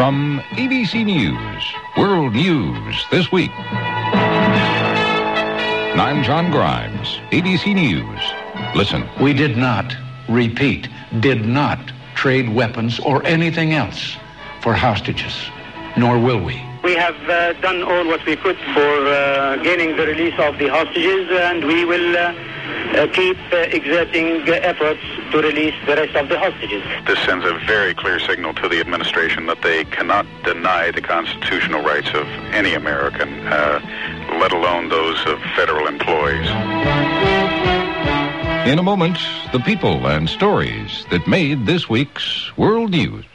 From ABC News, World News This Week. I'm John Grimes, ABC News. Listen. We did not, repeat, did not trade weapons or anything else for hostages, nor will we. We have done all what we could for gaining the release of the hostages, and we will keep exerting efforts to release the rest of the hostages. This sends a very clear signal to the administration that they cannot deny the constitutional rights of any American, let alone those of federal employees. In a moment, the people and stories that made this week's World News.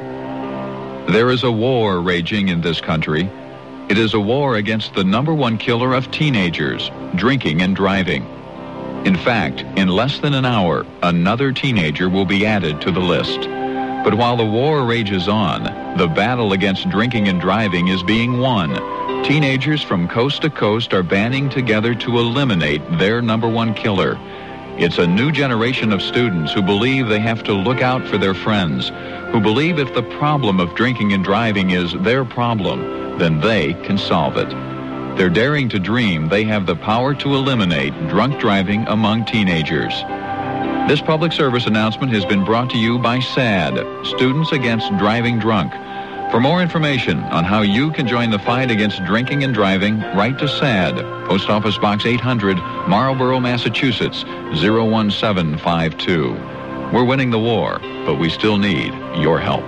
There is a war raging in this country. It is a war against the number one killer of teenagers, drinking and driving. In fact, in less than an hour, another teenager will be added to the list. But while the war rages on, the battle against drinking and driving is being won. Teenagers from coast to coast are banding together to eliminate their number one killer. It's a new generation of students who believe they have to look out for their friends, who believe if the problem of drinking and driving is their problem, then they can solve it. They're daring to dream they have the power to eliminate drunk driving among teenagers. This public service announcement has been brought to you by SAD, Students Against Driving Drunk. For more information on how you can join the fight against drinking and driving, write to SAD, Post Office Box 800, Marlborough, Massachusetts, 01752. We're winning the war, but we still need your help.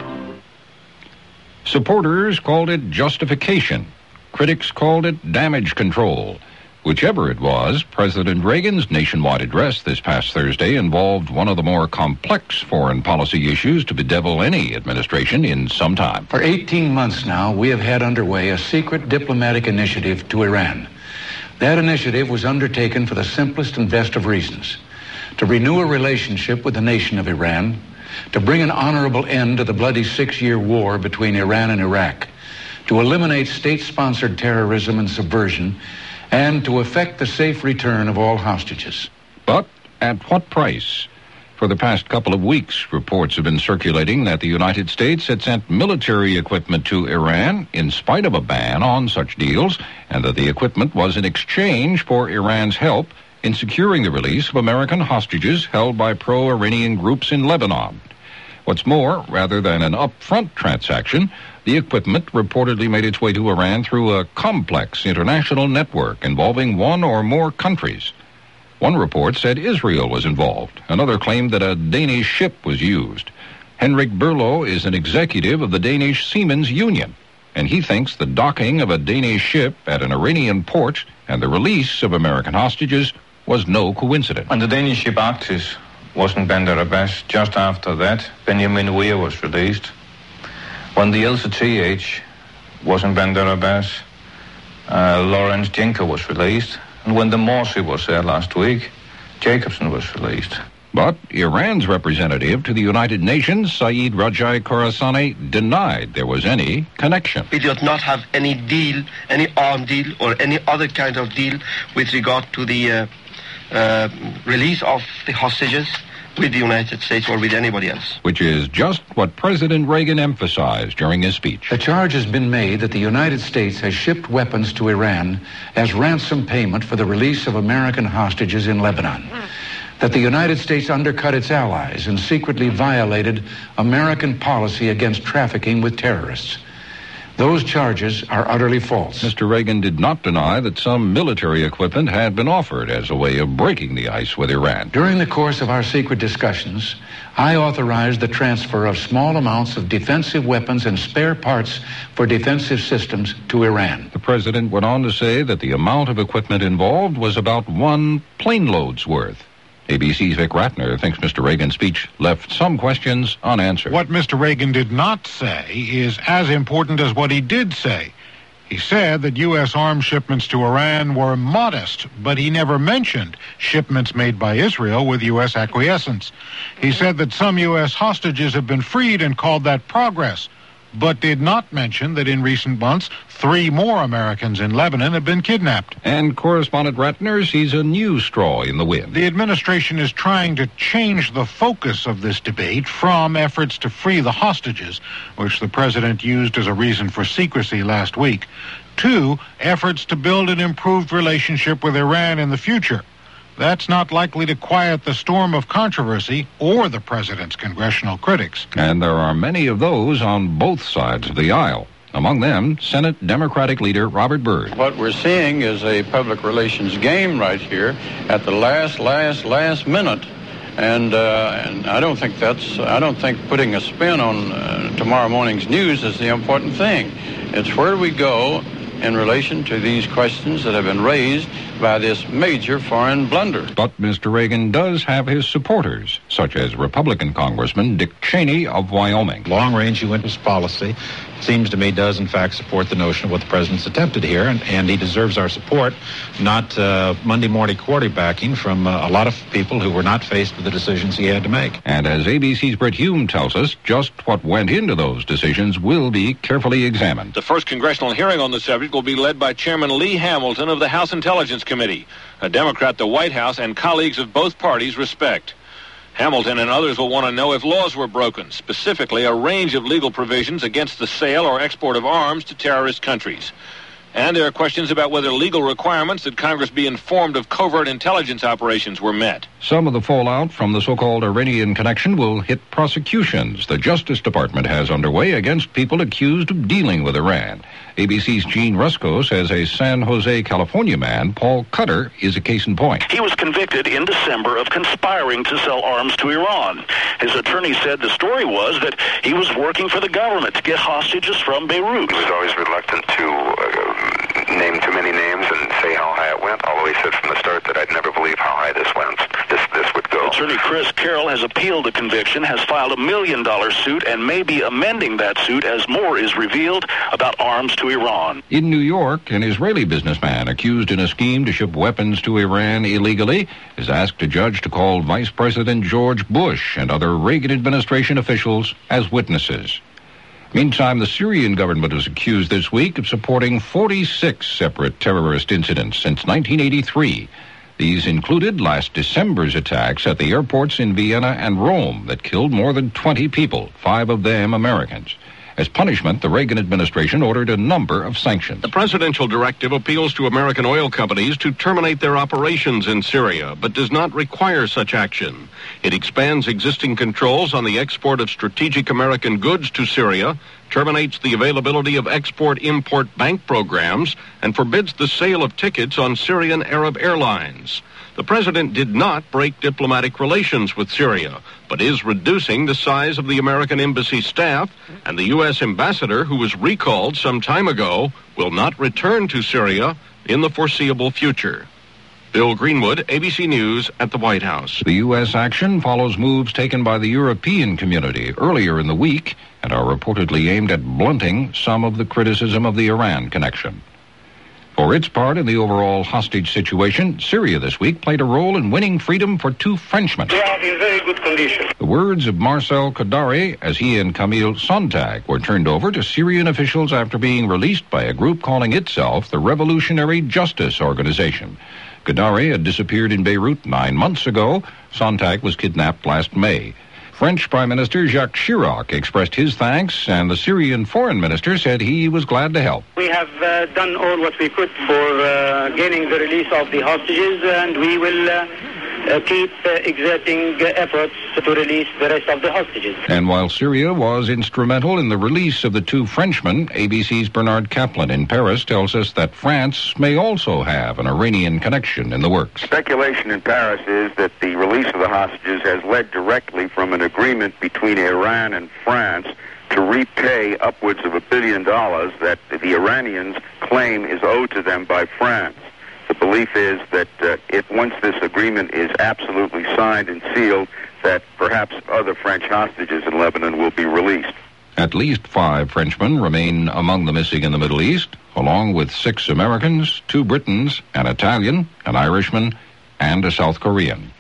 Supporters called it justification. Critics called it damage control. Whichever it was, President Reagan's nationwide address this past Thursday involved one of the more complex foreign policy issues to bedevil any administration in some time. For 18 months now, we have had underway a secret diplomatic initiative to Iran. That initiative was undertaken for the simplest and best of reasons: to renew a relationship with the nation of Iran, to bring an honorable end to the bloody 6-year war between Iran and Iraq, to eliminate state-sponsored terrorism and subversion, and to effect the safe return of all hostages. But at what price? For the past couple of weeks, reports have been circulating that the United States had sent military equipment to Iran in spite of a ban on such deals, and that the equipment was in exchange for Iran's help in securing the release of American hostages held by pro-Iranian groups in Lebanon. What's more, rather than an upfront transaction, the equipment reportedly made its way to Iran through a complex international network involving one or more countries. One report said Israel was involved. Another claimed that a Danish ship was used. Henrik Burlow is an executive of the Danish Seamen's Union, and he thinks the docking of a Danish ship at an Iranian port and the release of American hostages was no coincidence. When the Danish ship Arktis was in Bandar Abbas, just after that, Benjamin Weir was released. When the LCTH was in Bandar Abbas, Lawrence Jenker was released. And when the Morsi was there last week, Jacobson was released. But Iran's representative to the United Nations, Saeed Rajai Khorasani, denied there was any connection. We did not have any deal, any armed deal, or any other kind of deal with regard to the release of the hostages with the United States or with anybody else. Which is just what President Reagan emphasized during his speech. The charge has been made that the United States has shipped weapons to Iran as ransom payment for the release of American hostages in Lebanon. That the United States undercut its allies and secretly violated American policy against trafficking with terrorists. Those charges are utterly false. Mr. Reagan did not deny that some military equipment had been offered as a way of breaking the ice with Iran. During the course of our secret discussions, I authorized the transfer of small amounts of defensive weapons and spare parts for defensive systems to Iran. The president went on to say that the amount of equipment involved was about 1 plane load's worth. ABC's Vic Ratner thinks Mr. Reagan's speech left some questions unanswered. What Mr. Reagan did not say is as important as what he did say. He said that U.S. arms shipments to Iran were modest, but he never mentioned shipments made by Israel with U.S. acquiescence. He said that some U.S. hostages have been freed and called that progress. but did not mention that in recent months, 3 more Americans in Lebanon have been kidnapped. And correspondent Ratner sees a new straw in the wind. The administration is trying to change the focus of this debate from efforts to free the hostages, which the president used as a reason for secrecy last week, to efforts to build an improved relationship with Iran in the future. That's not likely to quiet the storm of controversy or the president's congressional critics. And there are many of those on both sides of the aisle. Among them, Senate Democratic leader Robert Byrd. What we're seeing is a public relations game right here at the last minute. And I don't think putting a spin on tomorrow morning's news is the important thing. It's where do we go in relation to these questions that have been raised by this major foreign blunder. But Mr. Reagan does have his supporters, such as Republican Congressman Dick Cheney of Wyoming. Long-range U.S. policy, seems to me, does in fact support the notion of what the president's attempted here, and he deserves our support, not Monday morning quarterbacking from a lot of people who were not faced with the decisions he had to make. And as ABC's Brett Hume tells us, just what went into those decisions will be carefully examined. The first congressional hearing on the subject will be led by Chairman Lee Hamilton of the House Intelligence Committee, a Democrat the White House and colleagues of both parties respect. Hamilton and others will want to know if laws were broken, specifically a range of legal provisions against the sale or export of arms to terrorist countries. And there are questions about whether legal requirements that Congress be informed of covert intelligence operations were met. Some of the fallout from the so-called Iranian connection will hit prosecutions the Justice Department has underway against people accused of dealing with Iran. ABC's Gene Rusko says a San Jose, California man, Paul Cutter, is a case in point. He was convicted in December of conspiring to sell arms to Iran. His attorney said the story was that he was working for the government to get hostages from Beirut. He was always reluctant to name too many names and say how high it went, although he said from the start that I'd never believe how high this went. This would go. Attorney Chris Carroll has appealed the conviction, has filed $1 million suit, and may be amending that suit as more is revealed about arms to Iran. In New York, an Israeli businessman accused in a scheme to ship weapons to Iran illegally is asked a judge to call Vice President George Bush and other Reagan administration officials as witnesses. Meantime, the Syrian government is accused this week of supporting 46 separate terrorist incidents since 1983. These included last December's attacks at the airports in Vienna and Rome that killed more than 20 people, 5 of them Americans. As punishment, the Reagan administration ordered a number of sanctions. The presidential directive appeals to American oil companies to terminate their operations in Syria, but does not require such action. It expands existing controls on the export of strategic American goods to Syria, terminates the availability of export-import bank programs, and forbids the sale of tickets on Syrian Arab airlines. The president did not break diplomatic relations with Syria, but is reducing the size of the American embassy staff, and the U.S. ambassador, who was recalled some time ago, will not return to Syria in the foreseeable future. Bill Greenwood, ABC News at the White House. The U.S. action follows moves taken by the European community earlier in the week and are reportedly aimed at blunting some of the criticism of the Iran connection. For its part in the overall hostage situation, Syria this week played a role in winning freedom for 2 Frenchmen. They are in very good condition. The words of Marcel Kadari as he and Camille Sontag were turned over to Syrian officials after being released by a group calling itself the Revolutionary Justice Organization. Kadari had disappeared in Beirut 9 months ago. Sontag was kidnapped last May. French Prime Minister Jacques Chirac expressed his thanks, and the Syrian foreign minister said he was glad to help. We have done all what we could for gaining the release of the hostages, and we will keep exerting efforts to release the rest of the hostages. And while Syria was instrumental in the release of the 2 Frenchmen, ABC's Bernard Kaplan in Paris tells us that France may also have an Iranian connection in the works. Speculation in Paris is that the release of the hostages has led directly from an agreement between Iran and France to repay upwards of $1 billion that the Iranians claim is owed to them by France. The belief is that if once this agreement is absolutely signed and sealed, that perhaps other French hostages in Lebanon will be released. At least 5 Frenchmen remain among the missing in the Middle East, along with 6 Americans, 2 Britons, an Italian, an Irishman, and a South Korean.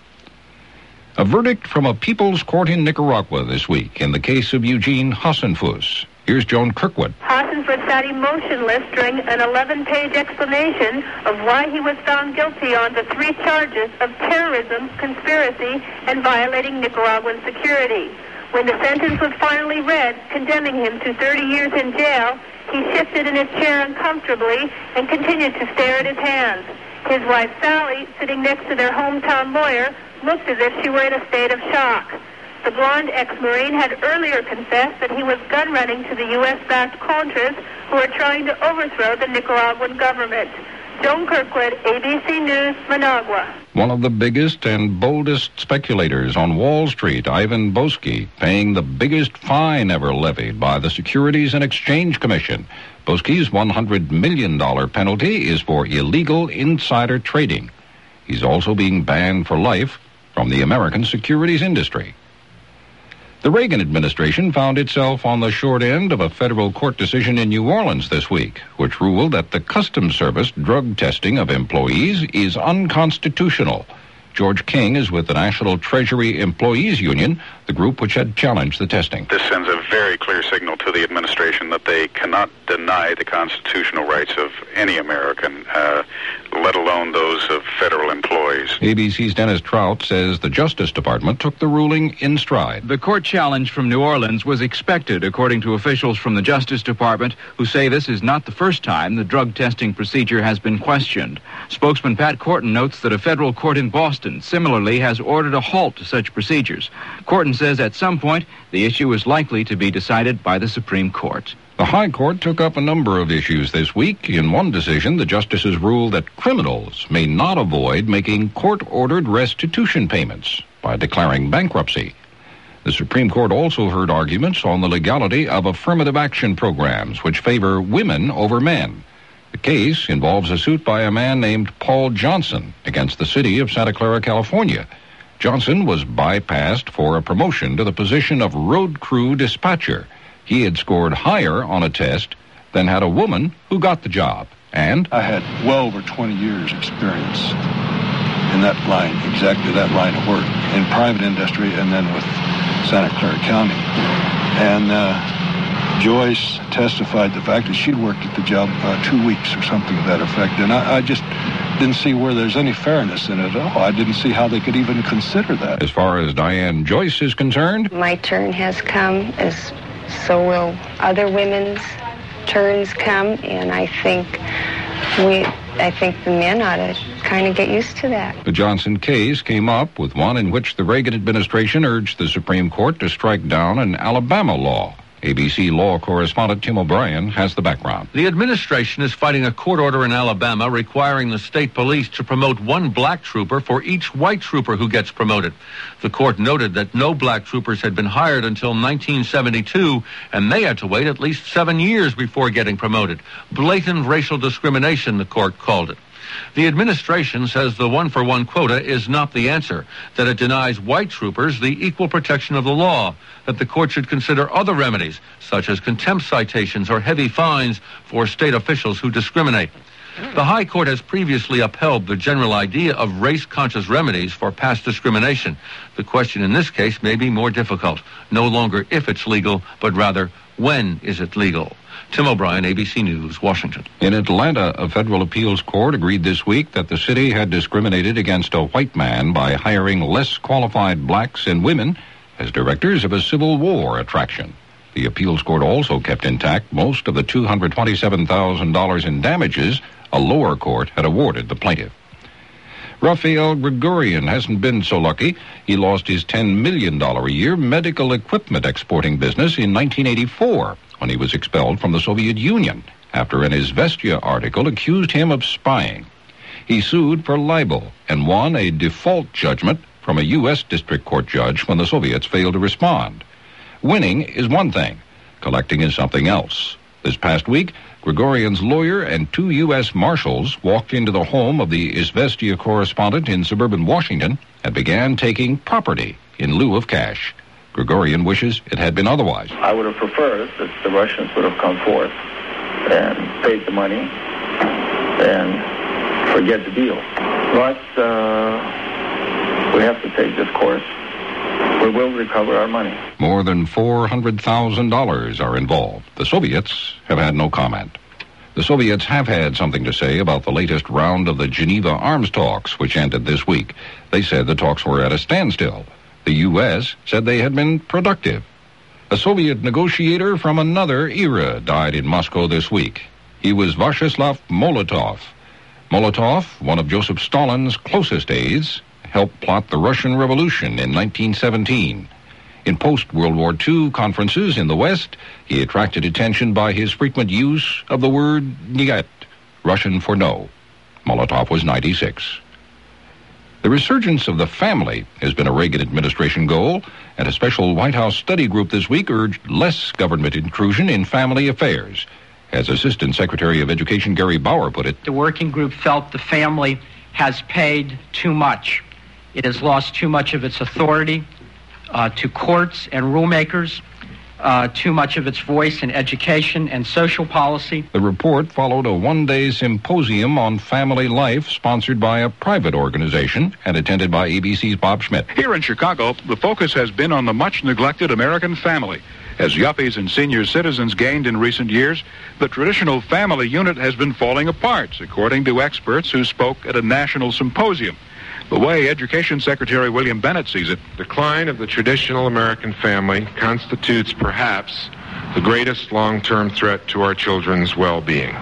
A verdict from a people's court in Nicaragua this week in the case of Eugene Hasenfus. Here's Joan Kirkwood. Hassenfeld sat emotionless during an 11-page explanation of why he was found guilty on the 3 charges of terrorism, conspiracy, and violating Nicaraguan security. When the sentence was finally read, condemning him to 30 years in jail, he shifted in his chair uncomfortably and continued to stare at his hands. His wife, Sally, sitting next to their hometown lawyer, looked as if she were in a state of shock. The blonde ex-Marine had earlier confessed that he was gun-running to the U.S.-backed Contras who are trying to overthrow the Nicaraguan government. Joan Kirkwood, ABC News, Managua. One of the biggest and boldest speculators on Wall Street, Ivan Boesky, paying the biggest fine ever levied by the Securities and Exchange Commission. Boesky's $100 million penalty is for illegal insider trading. He's also being banned for life from the American securities industry. The Reagan administration found itself on the short end of a federal court decision in New Orleans this week, which ruled that the Customs Service drug testing of employees is unconstitutional. George King is with the National Treasury Employees Union, the group which had challenged the testing. This sends a very clear signal to the administration that they cannot deny the constitutional rights of any American, let alone those of federal employees. ABC's Dennis Trout says the Justice Department took the ruling in stride. The court challenge from New Orleans was expected, according to officials from the Justice Department, who say this is not the first time the drug testing procedure has been questioned. Spokesman Pat Korten notes that a federal court in Boston similarly has ordered a halt to such procedures. Korten says at some point the issue is likely to be decided by the Supreme Court. The High Court took up a number of issues this week. In one decision, the justices ruled that criminals may not avoid making court-ordered restitution payments by declaring bankruptcy. The Supreme Court also heard arguments on the legality of affirmative action programs, which favor women over men. The case involves a suit by a man named Paul Johnson against the city of Santa Clara, California. Johnson was bypassed for a promotion to the position of road crew dispatcher. He had scored higher on a test than had a woman who got the job. And I had well over 20 years experience in that line, exactly that line of work, in private industry and then with Santa Clara County. And Joyce testified the fact that she'd worked at the job 2 weeks or something to that effect. And I just didn't see where there's any fairness in it at all. I didn't see how they could even consider that. As far as Diane Joyce is concerned, my turn has come, as so will other women's turns come, and I think the men ought to kind of get used to that. The Johnson case came up with one in which the Reagan administration urged the Supreme Court to strike down an Alabama law. ABC law correspondent Tim O'Brien has the background. The administration is fighting a court order in Alabama requiring the state police to promote one black trooper for each white trooper who gets promoted. The court noted that no black troopers had been hired until 1972, and they had to wait at least 7 years before getting promoted. Blatant racial discrimination, the court called it. The administration says the one-for-one quota is not the answer, that it denies white troopers the equal protection of the law, that the court should consider other remedies, such as contempt citations or heavy fines for state officials who discriminate. The High Court has previously upheld the general idea of race-conscious remedies for past discrimination. The question in this case may be more difficult. No longer if it's legal, but rather when is it legal. Tim O'Brien, ABC News, Washington. In Atlanta, a federal appeals court agreed this week that the city had discriminated against a white man by hiring less qualified blacks and women as directors of a Civil War attraction. The appeals court also kept intact most of the $227,000 in damages a lower court had awarded the plaintiff. Rafael Gregorian hasn't been so lucky. He lost his $10 million a year medical equipment exporting business in 1984 when he was expelled from the Soviet Union after an Izvestia article accused him of spying. He sued for libel and won a default judgment from a U.S. District Court judge when the Soviets failed to respond. Winning is one thing. Collecting is something else. This past week, Gregorian's lawyer and 2 U.S. Marshals walked into the home of the Izvestia correspondent in suburban Washington and began taking property in lieu of cash. Gregorian wishes it had been otherwise. I would have preferred that the Russians would have come forth and paid the money and forget the deal. But we have to take this course we will recover our money. More than $400,000 are involved. The Soviets have had no comment. The Soviets have had something to say about the latest round of the Geneva arms talks, which ended this week. They said the talks were at a standstill. The U.S. said they had been productive. A Soviet negotiator from another era died in Moscow this week. He was Vyacheslav Molotov. Molotov, one of Joseph Stalin's closest aides, helped plot the Russian Revolution in 1917. In post-World War II conferences in the West, he attracted attention by his frequent use of the word "niet," Russian for no. Molotov was 96. The resurgence of the family has been a Reagan administration goal, and a special White House study group this week urged less government intrusion in family affairs. As Assistant Secretary of Education Gary Bauer put it, the working group felt the family has paid too much. It has lost too much of its authority to courts and rulemakers, too much of its voice in education and social policy. The report followed a one-day symposium on family life sponsored by a private organization and attended by ABC's Bob Schmidt. Here in Chicago, the focus has been on the much-neglected American family. As yuppies and senior citizens gained in recent years, the traditional family unit has been falling apart, according to experts who spoke at a national symposium. The way Education Secretary William Bennett sees it, decline of the traditional American family constitutes perhaps the greatest long-term threat to our children's well-being.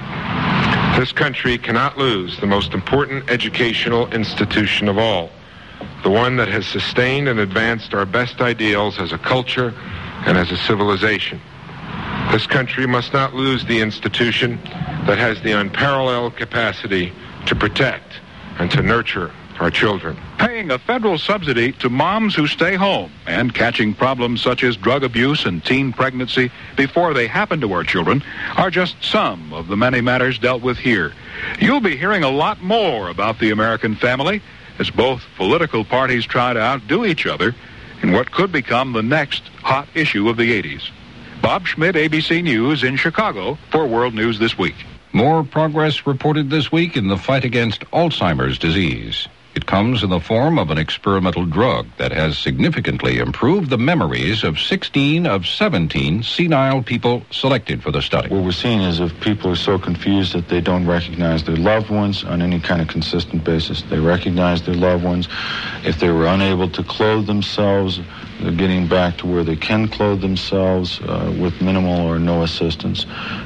This country cannot lose the most important educational institution of all, the one that has sustained and advanced our best ideals as a culture and as a civilization. This country must not lose the institution that has the unparalleled capacity to protect and to nurture our children. Paying a federal subsidy to moms who stay home and catching problems such as drug abuse and teen pregnancy before they happen to our children are just some of the many matters dealt with here. You'll be hearing a lot more about the American family as both political parties try to outdo each other in what could become the next hot issue of the 80s. Bob Schmidt, ABC News in Chicago for World News This Week. More progress reported this week in the fight against Alzheimer's disease. It comes in the form of an experimental drug that has significantly improved the memories of 16 of 17 senile people selected for the study. What we're seeing is if people are so confused that they don't recognize their loved ones on any kind of consistent basis. They recognize their loved ones. If they were unable to clothe themselves, they're getting back to where they can clothe themselves with minimal or no assistance.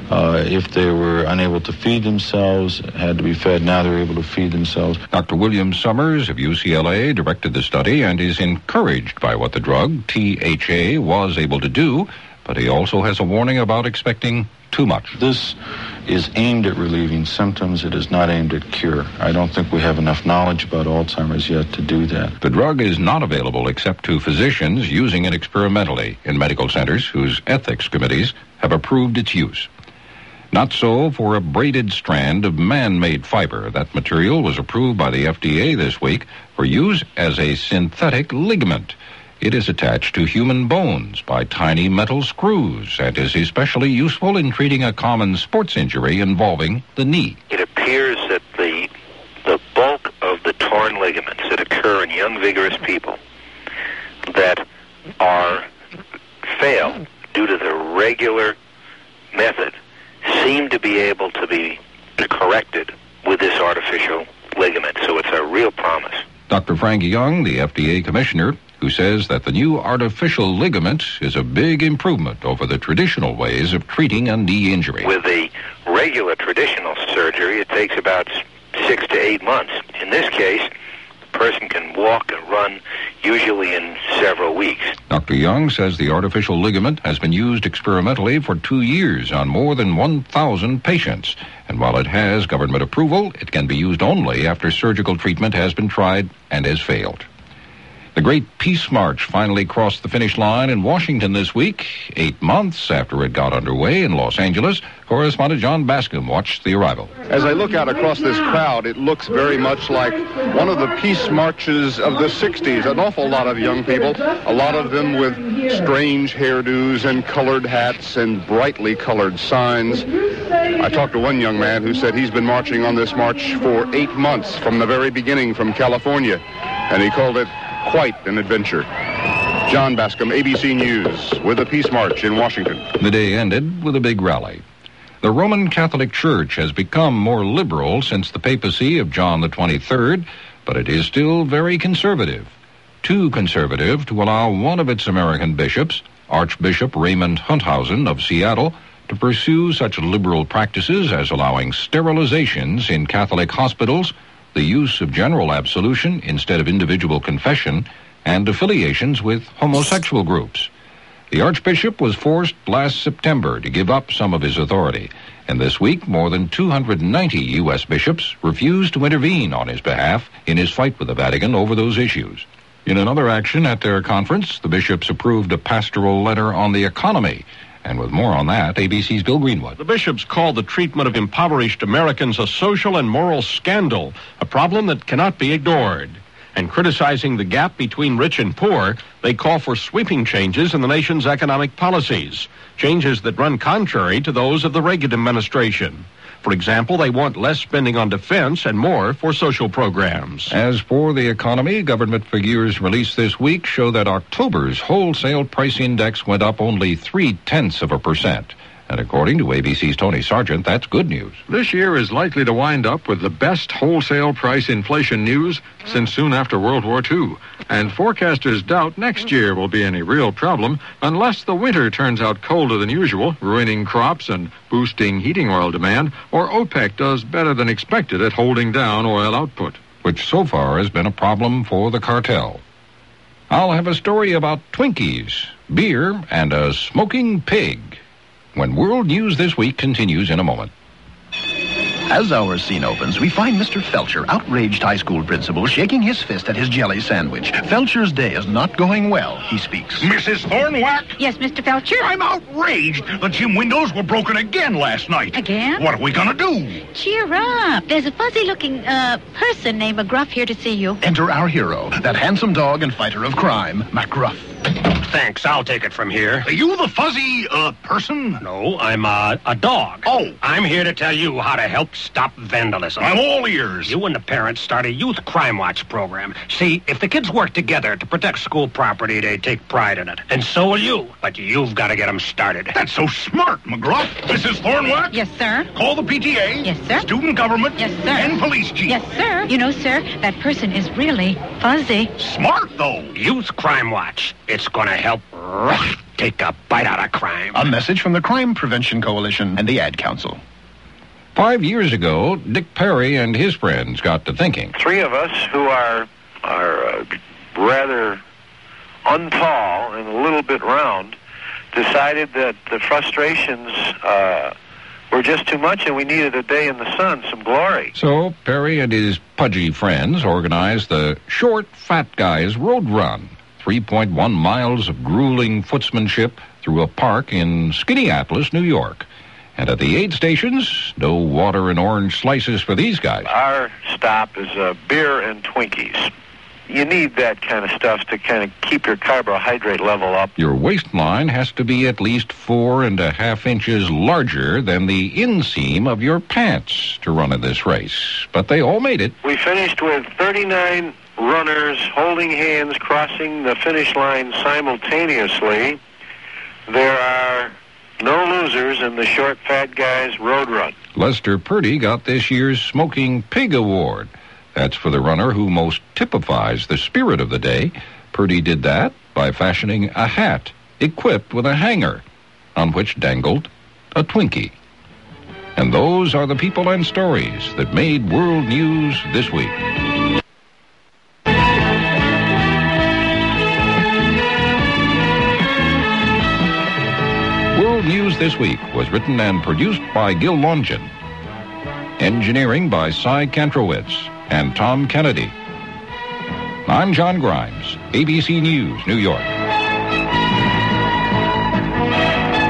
If they were unable to feed themselves, had to be fed, now they're able to feed themselves. Dr. William Summers of UCLA directed the study and is encouraged by what the drug, THA, was able to do, but he also has a warning about expecting too much. This is aimed at relieving symptoms. It is not aimed at cure. I don't think we have enough knowledge about Alzheimer's yet to do that. The drug is not available except to physicians using it experimentally in medical centers whose ethics committees have approved its use. Not so for a braided strand of man-made fiber. That material was approved by the FDA this week for use as a synthetic ligament. It is attached to human bones by tiny metal screws and is especially useful in treating a common sports injury involving the knee. It appears that the bulk of the torn ligaments that occur in young, vigorous people that fail due to the regular method seem to be able to be corrected with this artificial ligament. So it's a real promise. Dr. Frank Young, the FDA commissioner, who says that the new artificial ligament is a big improvement over the traditional ways of treating a knee injury. With the regular traditional surgery, it takes about 6 to 8 months. In this case, the person can walk and run usually in several weeks. Dr. Young says the artificial ligament has been used experimentally for 2 years on more than 1,000 patients. And while it has government approval, it can be used only after surgical treatment has been tried and has failed. The Great Peace March finally crossed the finish line in Washington this week, 8 months after it got underway in Los Angeles. Correspondent John Bascom watched the arrival. As I look out across this crowd, it looks very much like one of the peace marches of the 60s. An awful lot of young people, a lot of them with strange hairdos and colored hats and brightly colored signs. I talked to one young man who said he's been marching on this march for 8 months from the very beginning from California, and he called it quite an adventure. John Bascom, ABC News, with the Peace March in Washington. The day ended with a big rally. The Roman Catholic Church has become more liberal since the papacy of John the 23rd, but it is still very conservative. Too conservative to allow one of its American bishops, Archbishop Raymond Hunthausen of Seattle, to pursue such liberal practices as allowing sterilizations in Catholic hospitals, the use of general absolution instead of individual confession, and affiliations with homosexual groups. The Archbishop was forced last September to give up some of his authority, and this week more than 290 U.S. bishops refused to intervene on his behalf in his fight with the Vatican over those issues. In another action at their conference, the bishops approved a pastoral letter on the economy. And with more on that, ABC's Bill Greenwood. The bishops called the treatment of impoverished Americans a social and moral scandal, a problem that cannot be ignored. And criticizing the gap between rich and poor, they call for sweeping changes in the nation's economic policies, changes that run contrary to those of the Reagan administration. For example, they want less spending on defense and more for social programs. As for the economy, government figures released this week show that October's wholesale price index went up only 0.3%. And according to ABC's Tony Sargent, that's good news. This year is likely to wind up with the best wholesale price inflation news since soon after World War II. And forecasters doubt next year will be any real problem unless the winter turns out colder than usual, ruining crops and boosting heating oil demand, or OPEC does better than expected at holding down oil output, which so far has been a problem for the cartel. I'll have a story about Twinkies, beer, and a smoking pig when World News This Week continues in a moment. As our scene opens, we find Mr. Felcher, outraged high school principal, shaking his fist at his jelly sandwich. Felcher's day is not going well, he speaks. Mrs. Thornwack? Yes, Mr. Felcher? I'm outraged. The gym windows were broken again last night. Again? What are we gonna do? Cheer up. There's a fuzzy-looking, person named McGruff here to see you. Enter our hero, that handsome dog and fighter of crime, McGruff. Thanks, I'll take it from here. Are you the fuzzy, person? No, I'm a dog. Oh. I'm here to tell you how to help stop vandalism. I'm all ears. You and the parents start a youth crime watch program. See, if the kids work together to protect school property, they take pride in it. And so will you. But you've got to get them started. That's so smart, McGruff. Mrs. Thornwack? Yes, sir. Call the PTA. Yes, sir. Student government. Yes, sir. And police chief. Yes, sir. You know, sir, that person is really fuzzy. Smart, though. Youth Crime Watch. It's going to help take a bite out of crime. A message from the Crime Prevention Coalition and the Ad Council. 5 years ago, Dick Perry and his friends got to thinking. Three of us who are rather untall and a little bit round decided that the frustrations were just too much and we needed a day in the sun, some glory. So Perry and his pudgy friends organized the Short Fat Guys Road Run, 3.1 miles of grueling footsmanship through a park in Skinnyapolis, New York. And at the aid stations, no water and orange slices for these guys. Our stop is beer and Twinkies. You need that kind of stuff to kind of keep your carbohydrate level up. Your waistline has to be at least 4.5 inches larger than the inseam of your pants to run in this race. But they all made it. We finished with 39 runners holding hands crossing the finish line simultaneously. There are no losers in the Short Fat Guys Road Run. Lester Purdy got this year's Smoking Pig Award. That's for the runner who most typifies the spirit of the day. Purdy did that by fashioning a hat equipped with a hanger on which dangled a Twinkie. And those are the people and stories that made World News This Week. World News This Week was written and produced by Gil Longin. Engineering by Cy Kantrowitz and Tom Kennedy. I'm John Grimes, ABC News, New York.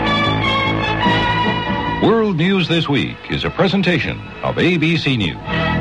World News This Week is a presentation of ABC News.